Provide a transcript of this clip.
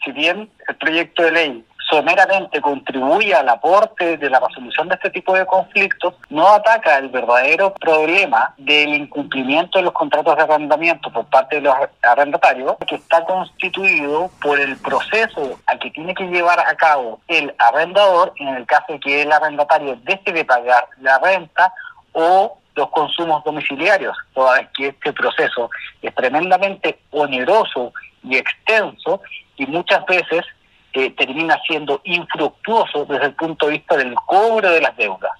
si bien el proyecto de ley someramente contribuye al aporte de la resolución de este tipo de conflictos, no ataca el verdadero problema del incumplimiento de los contratos de arrendamiento por parte de los arrendatarios, que está constituido por el proceso al que tiene que llevar a cabo el arrendador en el caso de que el arrendatario deje de pagar la renta o los consumos domiciliarios, toda vez que este proceso es tremendamente oneroso y extenso y muchas veces termina siendo infructuoso desde el punto de vista del cobro de las deudas.